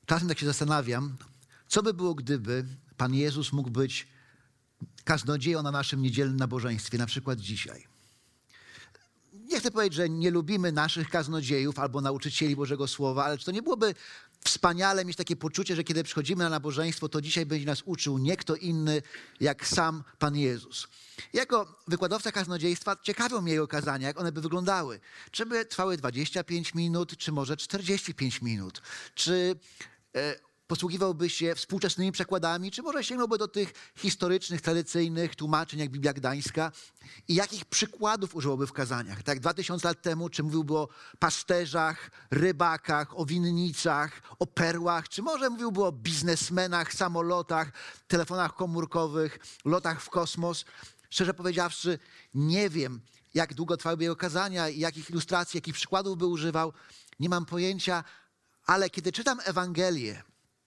Czasem tak się zastanawiam, co by było, gdyby Pan Jezus mógł być kaznodzieją na naszym niedzielnym nabożeństwie, na przykład dzisiaj. Nie chcę powiedzieć, że nie lubimy naszych kaznodziejów albo nauczycieli Bożego Słowa, ale czy to nie byłoby wspaniale mieć takie poczucie, że kiedy przychodzimy na nabożeństwo, to dzisiaj będzie nas uczył nie kto inny, jak sam Pan Jezus. Jako wykładowca kaznodziejstwa ciekawią mnie jego kazania, jak one by wyglądały. Czy by trwały 25 minut, czy może 45 minut? Czy posługiwałby się współczesnymi przekładami, czy może sięgnąłby do tych historycznych, tradycyjnych tłumaczeń, jak Biblia Gdańska? I jakich przykładów użyłoby w kazaniach? Tak jak 2000 lat temu, czy mówiłby o pasterzach, rybakach, o winnicach, o perłach, czy może mówiłby o biznesmenach, samolotach, telefonach komórkowych, lotach w kosmos? Szczerze powiedziawszy, nie wiem, jak długo trwałyby jego kazania i jakich ilustracji, jakich przykładów by używał. Nie mam pojęcia, ale kiedy czytam Ewangelię,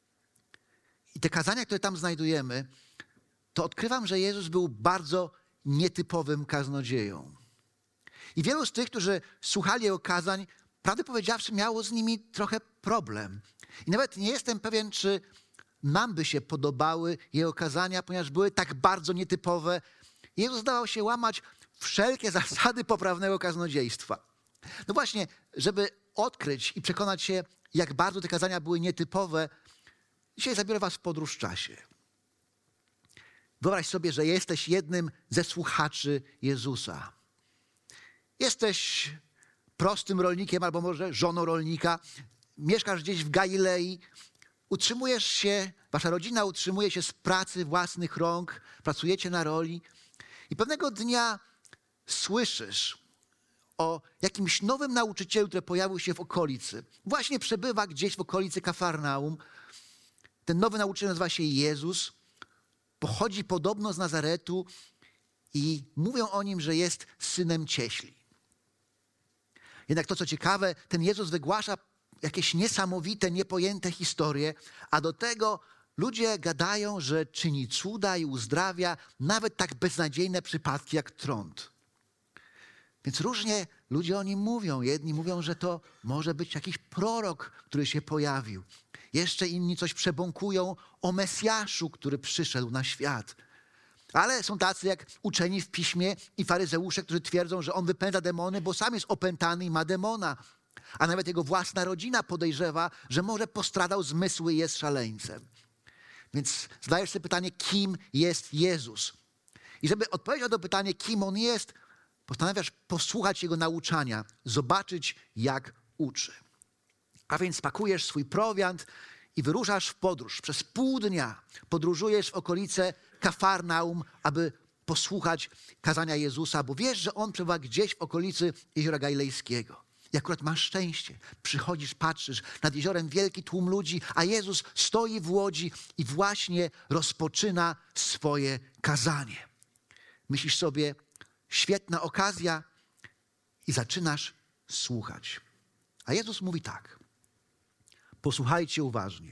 i te kazania, które tam znajdujemy, to odkrywam, że Jezus był bardzo nietypowym kaznodzieją. I wielu z tych, którzy słuchali jego kazań, prawdę powiedziawszy, miało z nimi trochę problem. I nawet nie jestem pewien, czy nam by się podobały jego kazania, ponieważ były tak bardzo nietypowe. Jezus zdawał się łamać wszelkie zasady poprawnego kaznodziejstwa. No właśnie, żeby odkryć i przekonać się, jak bardzo te kazania były nietypowe, dzisiaj zabiorę was w podróż w czasie. Wyobraź sobie, że jesteś jednym ze słuchaczy Jezusa. Jesteś prostym rolnikiem albo może żoną rolnika. Mieszkasz gdzieś w Galilei. Utrzymujesz się, wasza rodzina utrzymuje się z pracy własnych rąk. Pracujecie na roli. I pewnego dnia słyszysz o jakimś nowym nauczycielu, który pojawił się w okolicy. Właśnie przebywa gdzieś w okolicy Kafarnaum. Ten nowy nauczyciel nazywa się Jezus, pochodzi podobno z Nazaretu i mówią o nim, że jest synem cieśli. Jednak to, co ciekawe, ten Jezus wygłasza jakieś niesamowite, niepojęte historie, a do tego ludzie gadają, że czyni cuda i uzdrawia nawet tak beznadziejne przypadki jak trąd. Więc różnie ludzie o nim mówią. Jedni mówią, że to może być jakiś prorok, który się pojawił. Jeszcze inni coś przebąkują o Mesjaszu, który przyszedł na świat. Ale są tacy jak uczeni w piśmie i faryzeusze, którzy twierdzą, że on wypędza demony, bo sam jest opętany i ma demona. A nawet jego własna rodzina podejrzewa, że może postradał zmysły i jest szaleńcem. Więc zadajesz sobie pytanie, kim jest Jezus? I żeby odpowiedzieć na to pytanie, kim on jest, postanawiasz posłuchać jego nauczania, zobaczyć, jak uczy. A więc pakujesz swój prowiant i wyruszasz w podróż. Przez pół dnia podróżujesz w okolice Kafarnaum, aby posłuchać kazania Jezusa, bo wiesz, że on przebywa gdzieś w okolicy Jeziora Galilejskiego. I akurat masz szczęście. Przychodzisz, patrzysz, nad jeziorem wielki tłum ludzi, a Jezus stoi w łodzi i właśnie rozpoczyna swoje kazanie. Myślisz sobie, świetna okazja i zaczynasz słuchać. A Jezus mówi tak. Posłuchajcie uważnie.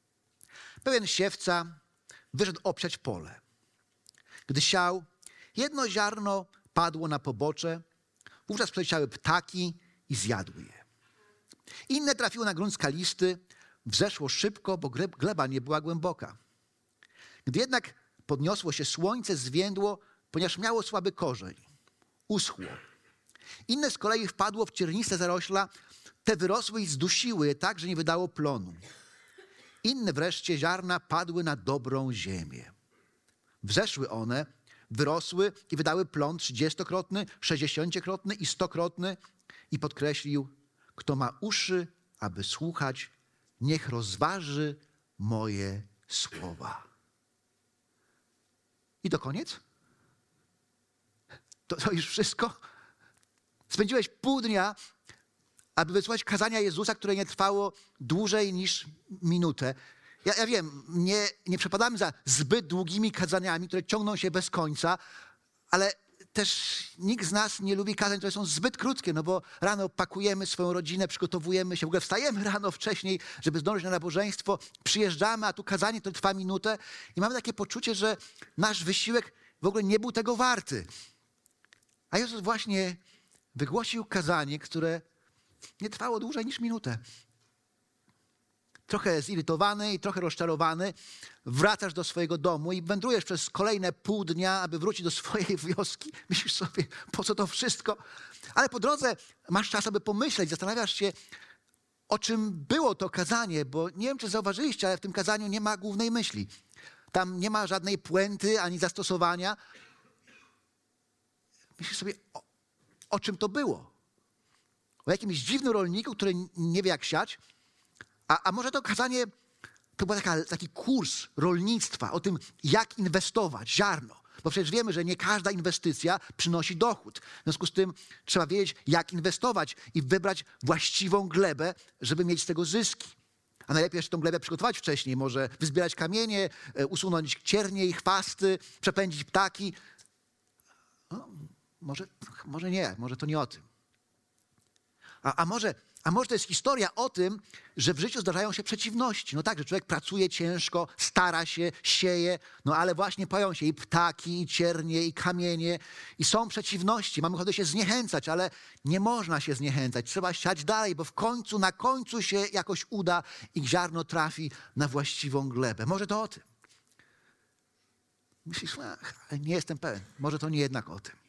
Pewien siewca wyszedł obsiać pole. Gdy siał, jedno ziarno padło na pobocze, wówczas przyleciały ptaki i zjadły je. Inne trafiło na grunt skalisty, wzeszło szybko, bo gleba nie była głęboka. Gdy jednak podniosło się słońce, zwiędło, ponieważ miało słaby korzeń. Uschło. Inne z kolei wpadło w cierniste zarośla, te wyrosły i zdusiły je tak, że nie wydało plonu. Inne wreszcie ziarna padły na dobrą ziemię. Wzeszły one, wyrosły i wydały plon 30-krotny, 60-krotny i 100-krotny. I podkreślił, kto ma uszy, aby słuchać, niech rozważy moje słowa. I to koniec? To już wszystko? Spędziłeś pół dnia, aby wysłuchać kazania Jezusa, które nie trwało dłużej niż minutę. Ja wiem, nie przepadamy za zbyt długimi kazaniami, które ciągną się bez końca, ale też nikt z nas nie lubi kazań, które są zbyt krótkie, no bo rano pakujemy swoją rodzinę, przygotowujemy się, w ogóle wstajemy rano wcześniej, żeby zdążyć na nabożeństwo, przyjeżdżamy, a tu kazanie to trwa minutę i mamy takie poczucie, że nasz wysiłek w ogóle nie był tego warty. A Jezus właśnie wygłosił kazanie, które nie trwało dłużej niż minutę. trochę zirytowany i trochę rozczarowany, wracasz do swojego domu i wędrujesz przez kolejne pół dnia, aby wrócić do swojej wioski. Myślisz sobie, po co to wszystko? Ale po drodze masz czas, aby pomyśleć, zastanawiasz się, o czym było to kazanie, bo nie wiem, czy zauważyliście, ale w tym kazaniu nie ma głównej myśli. Tam nie ma żadnej puenty ani zastosowania. Myślisz sobie, o czym to było? O jakimś dziwnym rolniku, który nie wie, jak siać? A może to kazanie to był taki kurs rolnictwa o tym, jak inwestować ziarno. Bo przecież wiemy, że nie każda inwestycja przynosi dochód. W związku z tym trzeba wiedzieć, jak inwestować i wybrać właściwą glebę, żeby mieć z tego zyski. A najlepiej jeszcze tą glebę przygotować wcześniej. Może wyzbierać kamienie, usunąć ciernie i chwasty, przepędzić ptaki. No, może nie, może to nie o tym. A może to jest historia o tym, że w życiu zdarzają się przeciwności. No tak, że człowiek pracuje ciężko, stara się, sieje, no ale właśnie pojawią się i ptaki, i ciernie, i kamienie, i są przeciwności. Mamy ochotę się zniechęcać, ale nie można się zniechęcać. Trzeba siać dalej, bo na końcu się jakoś uda i ziarno trafi na właściwą glebę. Może to o tym. Myślisz, ale nie jestem pewien. Może to nie jednak o tym.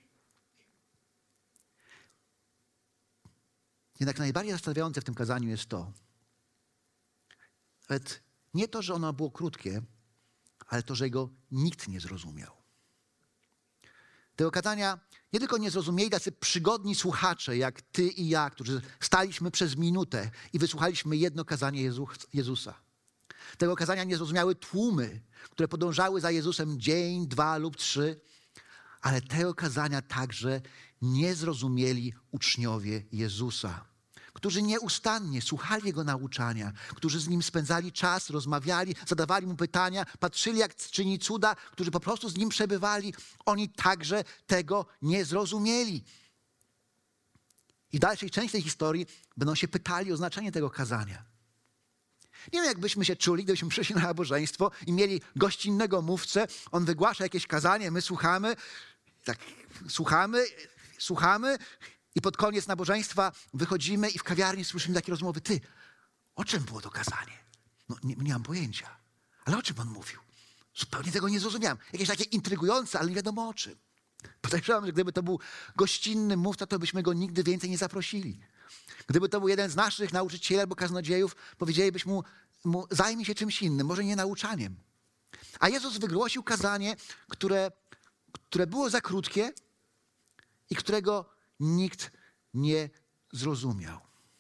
Jednak najbardziej zastanawiające w tym kazaniu jest to, nawet nie to, że ono było krótkie, ale to, że go nikt nie zrozumiał. Tego kazania nie tylko nie zrozumieli tacy przygodni słuchacze, jak ty i ja, którzy staliśmy przez minutę i wysłuchaliśmy jedno kazanie Jezusa. Tego kazania nie zrozumiały tłumy, które podążały za Jezusem dzień, 2 lub 3, ale tego kazania także nie zrozumieli uczniowie Jezusa, którzy nieustannie słuchali Jego nauczania, którzy z Nim spędzali czas, rozmawiali, zadawali Mu pytania, patrzyli, jak czyni cuda, którzy po prostu z Nim przebywali. Oni także tego nie zrozumieli. I w dalszej części tej historii będą się pytali o znaczenie tego kazania. Nie wiem, jak byśmy się czuli, gdybyśmy przyszli na nabożeństwo i mieli gościnnego mówcę, on wygłasza jakieś kazanie, my słuchamy, tak słuchamy i pod koniec nabożeństwa wychodzimy i w kawiarni słyszymy takie rozmowy. Ty, o czym było to kazanie? No nie mam pojęcia. Ale o czym on mówił? Zupełnie tego nie zrozumiałem. Jakieś takie intrygujące, ale nie wiadomo o czym. Podejrzewam, że gdyby to był gościnny mówca, to byśmy go nigdy więcej nie zaprosili. Gdyby to był jeden z naszych nauczycieli albo kaznodziejów, powiedzielibyśmy mu zajmij się czymś innym, może nie nauczaniem. A Jezus wygłosił kazanie, które było za krótkie i którego nikt nie zrozumiał.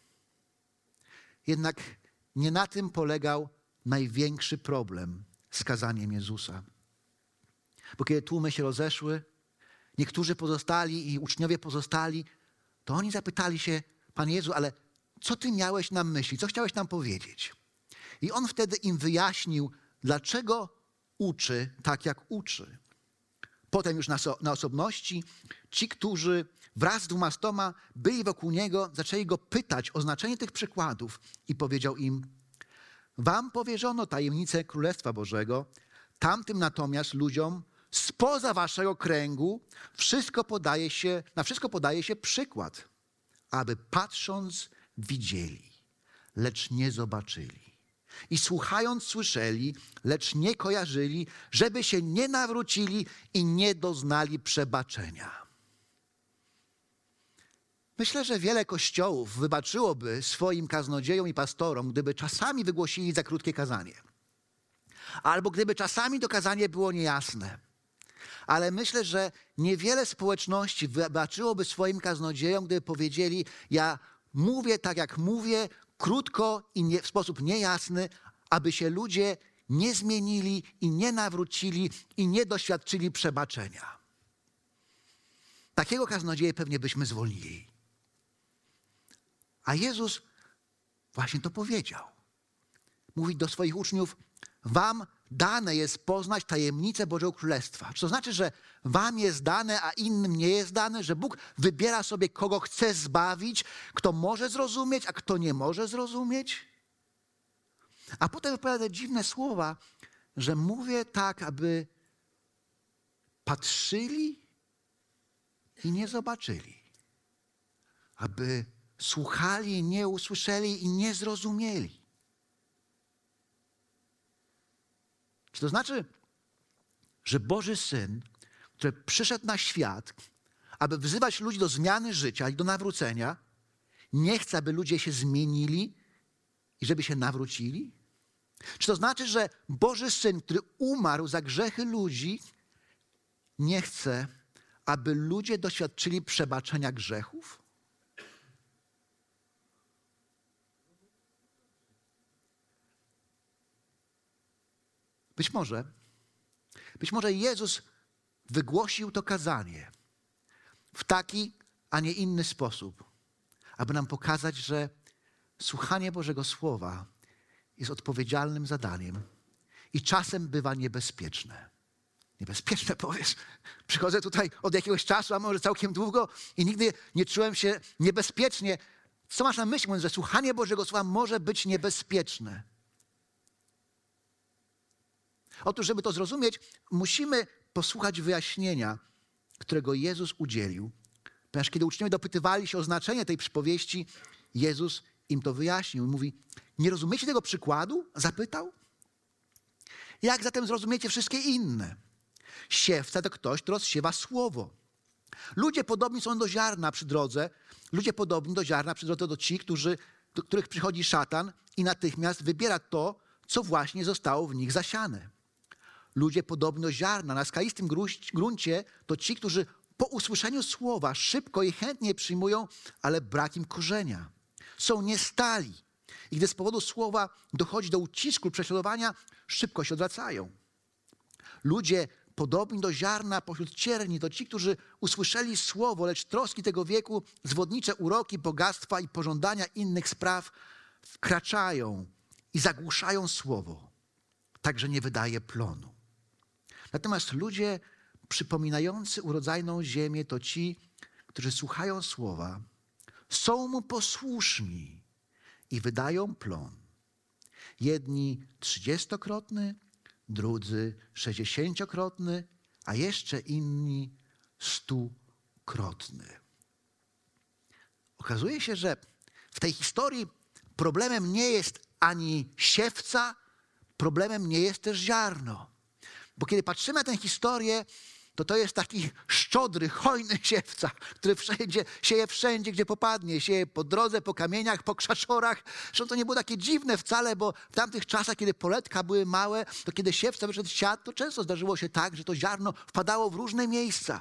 Jednak nie na tym polegał największy problem z kazaniem Jezusa. Bo kiedy tłumy się rozeszły, niektórzy pozostali i uczniowie pozostali, to oni zapytali się, Panie Jezu, ale co Ty miałeś na myśli? Co chciałeś nam powiedzieć? I On wtedy im wyjaśnił, dlaczego uczy tak, jak uczy. Potem już na osobności ci, którzy wraz z 12 byli wokół Niego, zaczęli Go pytać o znaczenie tych przykładów i powiedział im, wam powierzono tajemnicę Królestwa Bożego, tamtym natomiast ludziom spoza waszego kręgu na wszystko podaje się przykład, aby patrząc widzieli, lecz nie zobaczyli. I słuchając słyszeli, lecz nie kojarzyli, żeby się nie nawrócili i nie doznali przebaczenia. Myślę, że wiele kościołów wybaczyłoby swoim kaznodziejom i pastorom, gdyby czasami wygłosili za krótkie kazanie. Albo gdyby czasami to kazanie było niejasne. Ale myślę, że niewiele społeczności wybaczyłoby swoim kaznodziejom, gdyby powiedzieli, ja mówię tak, jak mówię, krótko i w sposób niejasny, aby się ludzie nie zmienili i nie nawrócili i nie doświadczyli przebaczenia. Takiego kaznodzieję pewnie byśmy zwolnili. A Jezus właśnie to powiedział. Mówi do swoich uczniów, wam dane jest poznać tajemnicę Bożego Królestwa. Czy to znaczy, że wam jest dane, a innym nie jest dane? Że Bóg wybiera sobie, kogo chce zbawić, kto może zrozumieć, a kto nie może zrozumieć? A potem wypowiada dziwne słowa, że mówię tak, aby patrzyli i nie zobaczyli. Aby słuchali i nie usłyszeli i nie zrozumieli. Czy to znaczy, że Boży Syn, który przyszedł na świat, aby wzywać ludzi do zmiany życia i do nawrócenia, nie chce, aby ludzie się zmienili i żeby się nawrócili? Czy to znaczy, że Boży Syn, który umarł za grzechy ludzi, nie chce, aby ludzie doświadczyli przebaczenia grzechów? Być może Jezus wygłosił to kazanie w taki, a nie inny sposób, aby nam pokazać, że słuchanie Bożego Słowa jest odpowiedzialnym zadaniem i czasem bywa niebezpieczne. Niebezpieczne, powiesz. Przychodzę tutaj od jakiegoś czasu, a może całkiem długo i nigdy nie czułem się niebezpiecznie. Co masz na myśli, mówiąc, że słuchanie Bożego Słowa może być niebezpieczne? Otóż, żeby to zrozumieć, musimy posłuchać wyjaśnienia, którego Jezus udzielił. Ponieważ kiedy uczniowie dopytywali się o znaczenie tej przypowieści, Jezus im to wyjaśnił. I mówi, nie rozumiecie tego przykładu? Zapytał. Jak zatem zrozumiecie wszystkie inne? Siewca to ktoś, kto rozsiewa słowo. Ludzie podobni są do ziarna przy drodze. Ludzie podobni do ziarna przy drodze to ci, do których przychodzi szatan i natychmiast wybiera to, co właśnie zostało w nich zasiane. Ludzie podobni do ziarna na skalistym gruncie to ci, którzy po usłyszeniu słowa szybko i chętnie przyjmują, ale brak im korzenia. Są niestali i gdy z powodu słowa dochodzi do ucisku, prześladowania, szybko się odwracają. Ludzie podobni do ziarna pośród cierni to ci, którzy usłyszeli słowo, lecz troski tego wieku, zwodnicze uroki, bogactwa i pożądania innych spraw wkraczają i zagłuszają słowo, tak że nie wydaje plonu. Natomiast ludzie przypominający urodzajną ziemię to ci, którzy słuchają słowa, są mu posłuszni i wydają plon. Jedni 30-krotny, drudzy 60-krotny, a jeszcze inni 100-krotny. Okazuje się, że w tej historii problemem nie jest ani siewca, problemem nie jest też ziarno. Bo kiedy patrzymy na tę historię, to jest taki szczodry, hojny siewca, który sieje wszędzie, gdzie popadnie. Sieje po drodze, po kamieniach, po krzaszorach. Zresztą to nie było takie dziwne wcale, bo w tamtych czasach, kiedy poletka były małe, to kiedy siewca wyszedł z siat, to często zdarzyło się tak, że to ziarno wpadało w różne miejsca.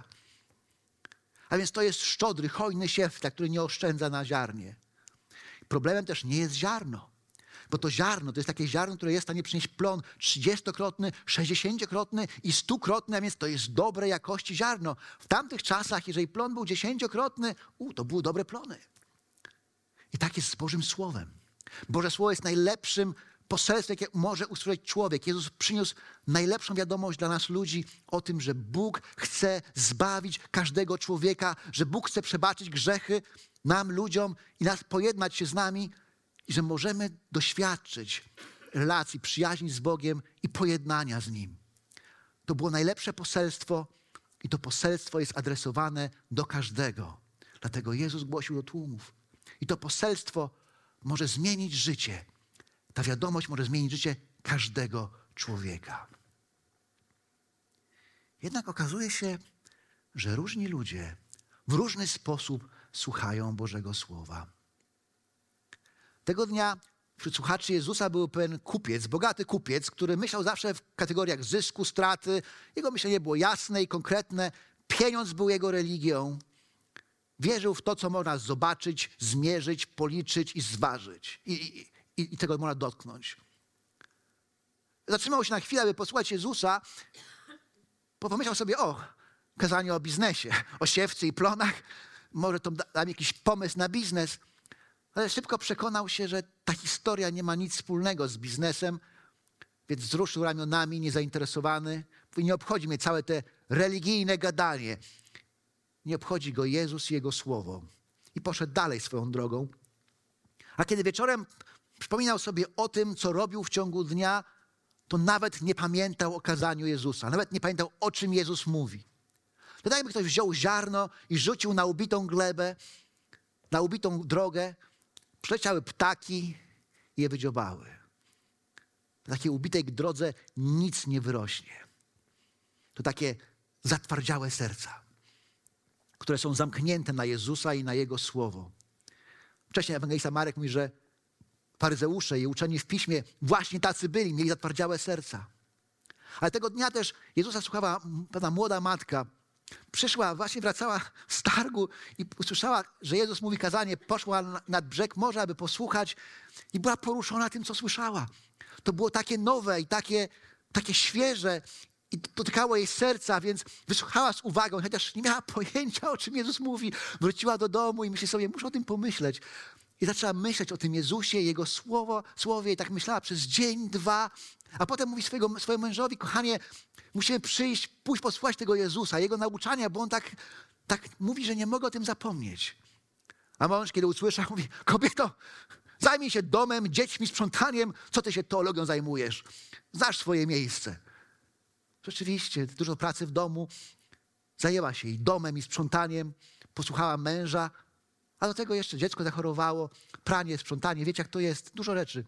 A więc to jest szczodry, hojny siewca, który nie oszczędza na ziarnie. Problemem też nie jest ziarno. Bo to ziarno, to jest takie ziarno, które jest w stanie przynieść plon 30-krotny, 60-krotny i 100-krotny, a więc to jest dobrej jakości ziarno. W tamtych czasach, jeżeli plon był 10-krotny, to były dobre plony. I tak jest z Bożym Słowem. Boże Słowo jest najlepszym poselstwem, jakie może usłyszeć człowiek. Jezus przyniósł najlepszą wiadomość dla nas ludzi o tym, że Bóg chce zbawić każdego człowieka, że Bóg chce przebaczyć grzechy nam, ludziom i nas pojednać się z nami, i że możemy doświadczyć relacji, przyjaźni z Bogiem i pojednania z Nim. To było najlepsze poselstwo i to poselstwo jest adresowane do każdego. Dlatego Jezus głosił do tłumów. I to poselstwo może zmienić życie. Ta wiadomość może zmienić życie każdego człowieka. Jednak okazuje się, że różni ludzie w różny sposób słuchają Bożego Słowa. Tego dnia wśród słuchaczy Jezusa był pewien kupiec, bogaty kupiec, który myślał zawsze w kategoriach zysku, straty. Jego myślenie było jasne i konkretne. Pieniądz był jego religią. Wierzył w to, co można zobaczyć, zmierzyć, policzyć i zważyć. I tego można dotknąć. Zatrzymał się na chwilę, aby posłuchać Jezusa. Pomyślał sobie, kazanie o biznesie, o siewcy i plonach. Może to da mi jakiś pomysł na biznes. Ale szybko przekonał się, że ta historia nie ma nic wspólnego z biznesem, więc wzruszył ramionami, niezainteresowany. Nie obchodzi mnie całe te religijne gadanie. Nie obchodzi go Jezus i Jego Słowo. I poszedł dalej swoją drogą. A kiedy wieczorem przypominał sobie o tym, co robił w ciągu dnia, to nawet nie pamiętał o kazaniu Jezusa. Nawet nie pamiętał, o czym Jezus mówi. To tak jakby ktoś wziął ziarno i rzucił na ubitą glebę, na ubitą drogę. Przyleciały ptaki i je wydziobały. Na takiej ubitej drodze nic nie wyrośnie. To takie zatwardziałe serca, które są zamknięte na Jezusa i na Jego Słowo. Wcześniej ewangelista Marek mówi, że faryzeusze i uczeni w piśmie właśnie tacy byli, mieli zatwardziałe serca. Ale tego dnia też Jezusa słuchała pewna młoda matka. Przyszła, właśnie wracała z targu i usłyszała, że Jezus mówi kazanie, poszła nad brzeg morza, aby posłuchać i była poruszona tym, co słyszała. To było takie nowe i takie świeże i dotykało jej serca, więc wysłuchała z uwagą, chociaż nie miała pojęcia, o czym Jezus mówi. Wróciła do domu i myśli sobie, muszę o tym pomyśleć. I zaczęła myśleć o tym Jezusie, Jego słowie i tak myślała przez dzień, 2, a potem mówi swojemu mężowi, kochanie, musimy pójść posłuchać tego Jezusa, Jego nauczania, bo On tak mówi, że nie mogę o tym zapomnieć. A mąż, kiedy usłyszał, mówi, kobieto, zajmij się domem, dziećmi, sprzątaniem, co ty się teologią zajmujesz? Znasz swoje miejsce. Rzeczywiście, dużo pracy w domu, zajęła się i domem, i sprzątaniem, posłuchała męża, a do tego jeszcze dziecko zachorowało, pranie, sprzątanie, wiecie jak to jest, dużo rzeczy.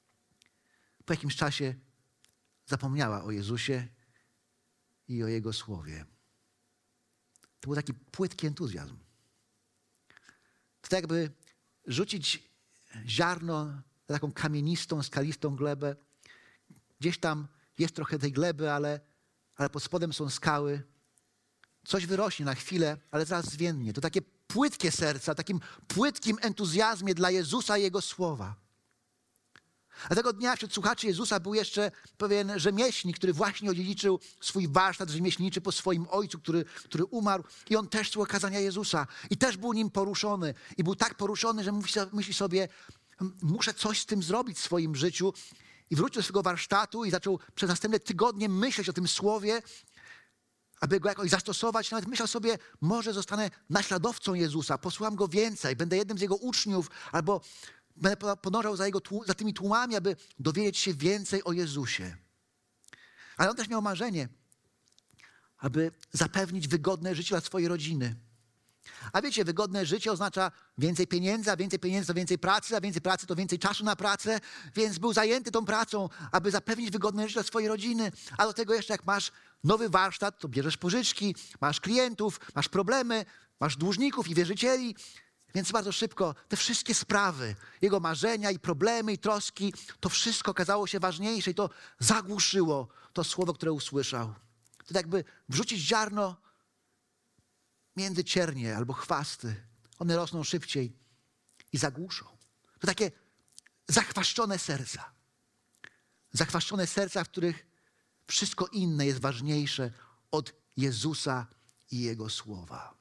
Po jakimś czasie zapomniała o Jezusie i o Jego Słowie. To był taki płytki entuzjazm. To tak jakby rzucić ziarno na taką kamienistą, skalistą glebę. Gdzieś tam jest trochę tej gleby, ale pod spodem są skały. Coś wyrośnie na chwilę, ale zaraz zwiędnie. To takie płytkie serca, takim płytkim entuzjazmie dla Jezusa i Jego Słowa. A tego dnia wśród słuchaczy Jezusa był jeszcze pewien rzemieślnik, który właśnie odziedziczył swój warsztat rzemieślniczy po swoim ojcu, który umarł. I on też słuchał kazania Jezusa. I też był nim poruszony. I był tak poruszony, że myśli sobie, muszę coś z tym zrobić w swoim życiu. I wrócił do swojego warsztatu i zaczął przez następne tygodnie myśleć o tym słowie, aby go jakoś zastosować. Nawet myślał sobie, może zostanę naśladowcą Jezusa, posłucham Go więcej, będę jednym z Jego uczniów, albo będę podążał za tymi tłumami, aby dowiedzieć się więcej o Jezusie. Ale on też miał marzenie, aby zapewnić wygodne życie dla swojej rodziny. A wiecie, wygodne życie oznacza więcej pieniędzy, a więcej pieniędzy to więcej pracy, a więcej pracy to więcej czasu na pracę, więc był zajęty tą pracą, aby zapewnić wygodne życie dla swojej rodziny. A do tego jeszcze jak masz nowy warsztat, to bierzesz pożyczki, masz klientów, masz problemy, masz dłużników i wierzycieli, więc bardzo szybko te wszystkie sprawy, jego marzenia i problemy i troski, to wszystko okazało się ważniejsze i to zagłuszyło to słowo, które usłyszał. To tak jakby wrzucić ziarno między ciernie albo chwasty. One rosną szybciej i zagłuszą. To takie zachwaszczone serca. Zachwaszczone serca, w których wszystko inne jest ważniejsze od Jezusa i Jego Słowa.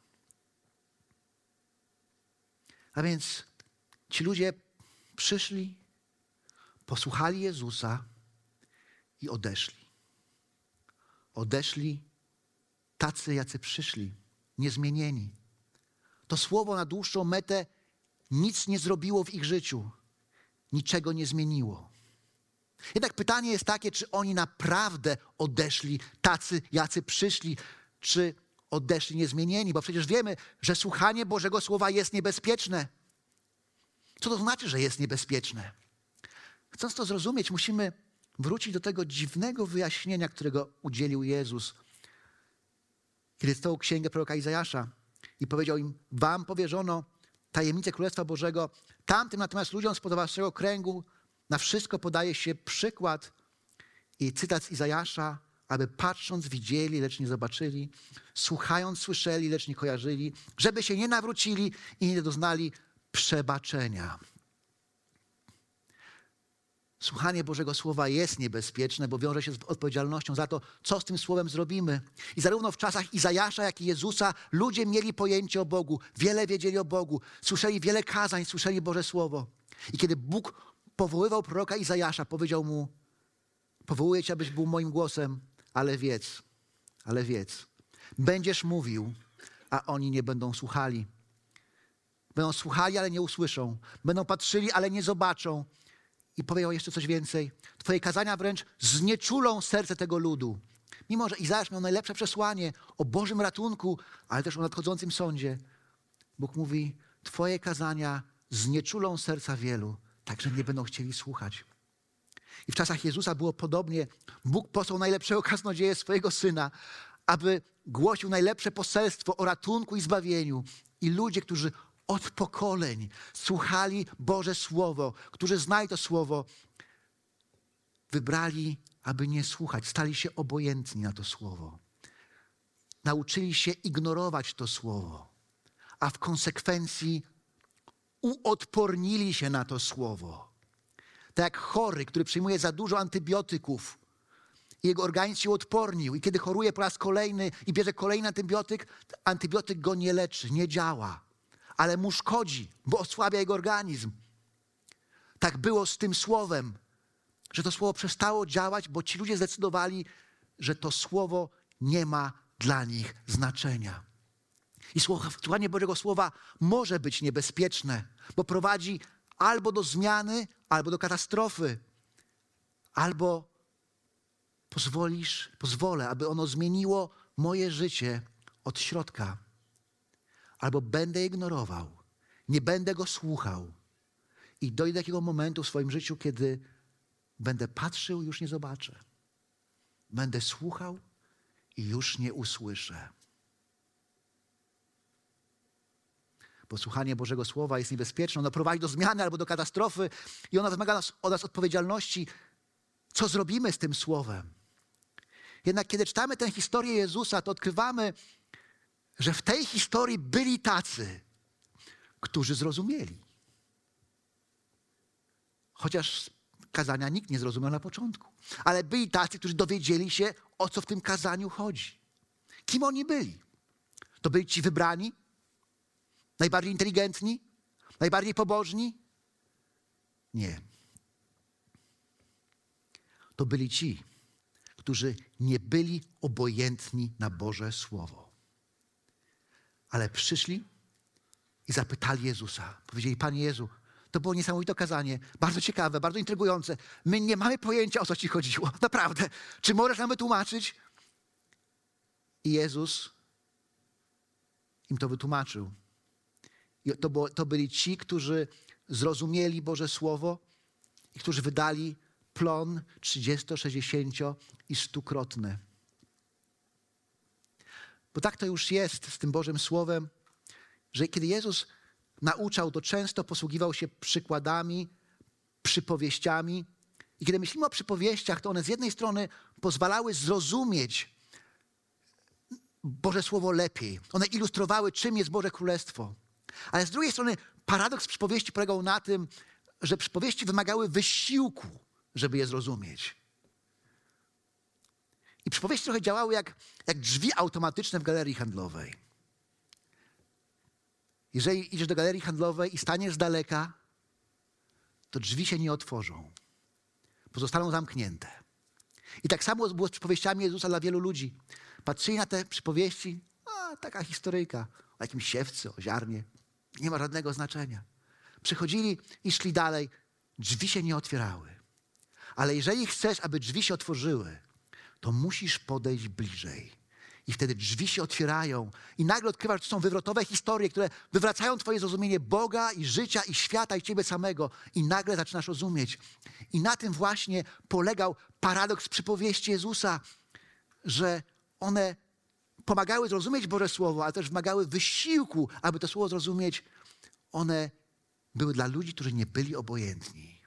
A więc ci ludzie przyszli, posłuchali Jezusa i odeszli. Odeszli tacy, jacy przyszli, niezmienieni. To słowo na dłuższą metę nic nie zrobiło w ich życiu. Niczego nie zmieniło. Jednak pytanie jest takie, czy oni naprawdę odeszli tacy, jacy przyszli, czy odeszli niezmienieni, bo przecież wiemy, że słuchanie Bożego Słowa jest niebezpieczne. Co to znaczy, że jest niebezpieczne? Chcąc to zrozumieć, musimy wrócić do tego dziwnego wyjaśnienia, którego udzielił Jezus, kiedy czytał księgę proroka Izajasza i powiedział im, wam powierzono tajemnicę Królestwa Bożego, tamtym natomiast ludziom spoza waszego kręgu na wszystko podaje się przykład i cytat z Izajasza, aby patrząc widzieli, lecz nie zobaczyli, słuchając słyszeli, lecz nie kojarzyli, żeby się nie nawrócili i nie doznali przebaczenia. Słuchanie Bożego Słowa jest niebezpieczne, bo wiąże się z odpowiedzialnością za to, co z tym Słowem zrobimy. I zarówno w czasach Izajasza, jak i Jezusa ludzie mieli pojęcie o Bogu, wiele wiedzieli o Bogu, słyszeli wiele kazań, słyszeli Boże Słowo. I kiedy Bóg powoływał proroka Izajasza, powiedział mu, powołuję cię, abyś był moim głosem, ale wiedz, będziesz mówił, a oni nie będą słuchali. Będą słuchali, ale nie usłyszą. Będą patrzyli, ale nie zobaczą. I powiedział jeszcze coś więcej. Twoje kazania wręcz znieczulą serce tego ludu. Mimo że Izajasz miał najlepsze przesłanie o Bożym ratunku, ale też o nadchodzącym sądzie. Bóg mówi, twoje kazania znieczulą serca wielu, tak że nie będą chcieli słuchać. I w czasach Jezusa było podobnie. Bóg posłał najlepszego kaznodzieję swojego Syna, aby głosił najlepsze poselstwo o ratunku i zbawieniu. I ludzie, którzy od pokoleń słuchali Boże Słowo, którzy znali to Słowo, wybrali, aby nie słuchać. Stali się obojętni na to Słowo. Nauczyli się ignorować to Słowo, a w konsekwencji uodpornili się na to Słowo. Tak jak chory, który przyjmuje za dużo antybiotyków i jego organizm się uodpornił i kiedy choruje po raz kolejny i bierze kolejny antybiotyk go nie leczy, nie działa, ale mu szkodzi, bo osłabia jego organizm. Tak było z tym Słowem, że to Słowo przestało działać, bo ci ludzie zdecydowali, że to Słowo nie ma dla nich znaczenia. I słuchanie Bożego Słowa może być niebezpieczne, bo prowadzi albo do zmiany, albo do katastrofy. Albo pozwolę, aby ono zmieniło moje życie od środka. Albo będę ignorował, nie będę go słuchał i dojdę do takiego momentu w swoim życiu, kiedy będę patrzył i już nie zobaczę. Będę słuchał i już nie usłyszę. Bo słuchanie Bożego Słowa jest niebezpieczne. Ono prowadzi do zmiany albo do katastrofy i ono wymaga od nas odpowiedzialności, co zrobimy z tym Słowem. Jednak kiedy czytamy tę historię Jezusa, to odkrywamy, że w tej historii byli tacy, którzy zrozumieli. Chociaż kazania nikt nie zrozumiał na początku. Ale byli tacy, którzy dowiedzieli się, o co w tym kazaniu chodzi. Kim oni byli? To byli ci wybrani? Najbardziej inteligentni? Najbardziej pobożni? Nie. To byli ci, którzy nie byli obojętni na Boże Słowo. Ale przyszli i zapytali Jezusa. Powiedzieli: Panie Jezu, to było niesamowite kazanie, bardzo ciekawe, bardzo intrygujące. My nie mamy pojęcia, o co Ci chodziło. Naprawdę. Czy możesz nam wytłumaczyć? I Jezus im to wytłumaczył. I to byli ci, którzy zrozumieli Boże Słowo i którzy wydali plon 30, 60 i 100-krotny. Bo tak to już jest z tym Bożym Słowem, że kiedy Jezus nauczał, to często posługiwał się przykładami, przypowieściami. I kiedy myślimy o przypowieściach, to one z jednej strony pozwalały zrozumieć Boże Słowo lepiej. One ilustrowały, czym jest Boże Królestwo. Ale z drugiej strony paradoks przypowieści polegał na tym, że przypowieści wymagały wysiłku, żeby je zrozumieć. I przypowieści trochę działały jak drzwi automatyczne w galerii handlowej. Jeżeli idziesz do galerii handlowej i staniesz z daleka, to drzwi się nie otworzą. Pozostaną zamknięte. I tak samo było z przypowieściami Jezusa dla wielu ludzi. Patrzyli na te przypowieści, taka historyjka o jakimś siewcy, o ziarnie. Nie ma żadnego znaczenia. Przychodzili i szli dalej. Drzwi się nie otwierały. Ale jeżeli chcesz, aby drzwi się otworzyły, to musisz podejść bliżej. I wtedy drzwi się otwierają i nagle odkrywasz, że to są wywrotowe historie, które wywracają twoje zrozumienie Boga i życia i świata i ciebie samego. I nagle zaczynasz rozumieć. I na tym właśnie polegał paradoks przypowieści Jezusa, że one pomagały zrozumieć Boże Słowo, ale też wymagały wysiłku, aby to Słowo zrozumieć. One były dla ludzi, którzy nie byli obojętni.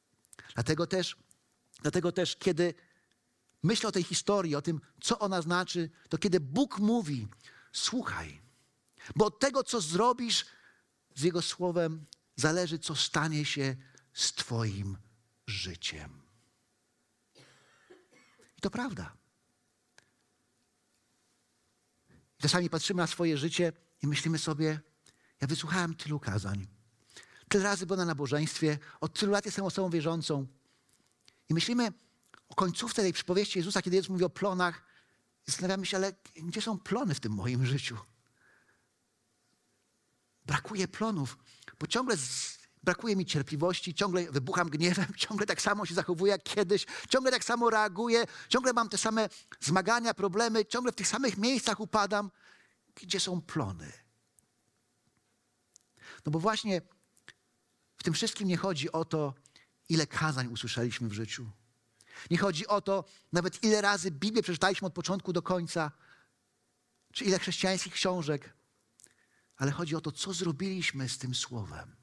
Dlatego też, kiedy myślę o tej historii, o tym, co ona znaczy, to kiedy Bóg mówi, słuchaj, bo od tego, co zrobisz z Jego Słowem, zależy, co stanie się z twoim życiem. I to prawda. Czasami patrzymy na swoje życie i myślimy sobie, ja wysłuchałem tylu kazań. Tyle razy byłem na nabożeństwie, od tylu lat jestem osobą wierzącą. I myślimy o końcówce tej przypowieści Jezusa, kiedy Jezus mówi o plonach. Zastanawiamy się, ale gdzie są plony w tym moim życiu? Brakuje plonów, bo ciągle brakuje mi cierpliwości, ciągle wybucham gniewem, ciągle tak samo się zachowuję jak kiedyś, ciągle tak samo reaguję, ciągle mam te same zmagania, problemy, ciągle w tych samych miejscach upadam. Gdzie są plony? No bo właśnie w tym wszystkim nie chodzi o to, ile kazań usłyszeliśmy w życiu. Nie chodzi o to, nawet ile razy Biblię przeczytaliśmy od początku do końca, czy ile chrześcijańskich książek, ale chodzi o to, co zrobiliśmy z tym słowem.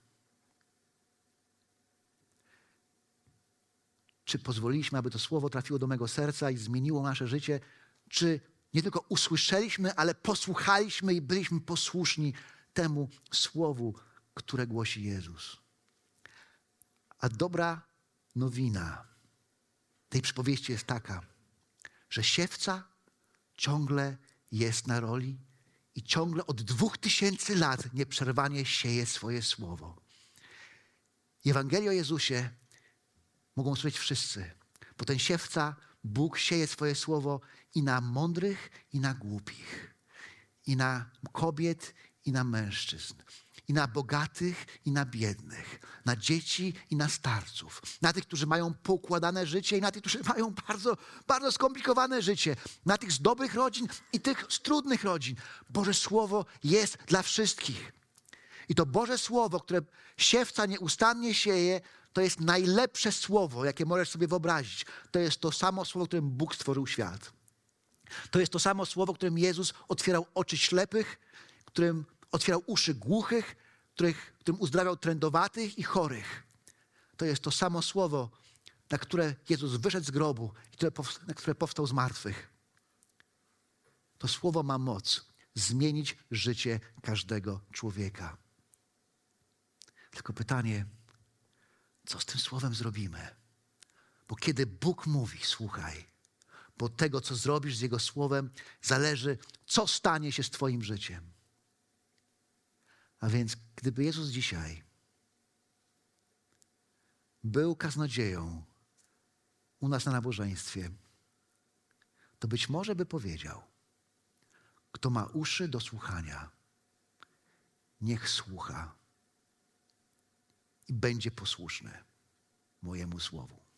Czy pozwoliliśmy, aby to słowo trafiło do mego serca i zmieniło nasze życie, czy nie tylko usłyszeliśmy, ale posłuchaliśmy i byliśmy posłuszni temu słowu, które głosi Jezus. A dobra nowina tej przypowieści jest taka, że siewca ciągle jest na roli i ciągle od 2000 lat nieprzerwanie sieje swoje słowo. I Ewangelię o Jezusie mogą słyszeć wszyscy, bo ten siewca, Bóg sieje swoje słowo i na mądrych, i na głupich, i na kobiet, i na mężczyzn, i na bogatych, i na biednych, na dzieci, i na starców, na tych, którzy mają poukładane życie i na tych, którzy mają bardzo, bardzo skomplikowane życie, na tych z dobrych rodzin i tych z trudnych rodzin. Boże Słowo jest dla wszystkich. I to Boże Słowo, które siewca nieustannie sieje, to jest najlepsze słowo, jakie możesz sobie wyobrazić. To jest to samo słowo, którym Bóg stworzył świat. To jest to samo słowo, którym Jezus otwierał oczy ślepych, którym otwierał uszy głuchych, którym uzdrawiał trędowatych i chorych. To jest to samo słowo, na które Jezus wyszedł z grobu i na które powstał z martwych. To słowo ma moc zmienić życie każdego człowieka. Tylko pytanie, co z tym słowem zrobimy? Bo kiedy Bóg mówi, słuchaj, bo od tego, co zrobisz z Jego słowem, zależy, co stanie się z twoim życiem. A więc gdyby Jezus dzisiaj był kaznodzieją u nas na nabożeństwie, to być może by powiedział, kto ma uszy do słuchania, niech słucha i będzie posłuszny mojemu słowu.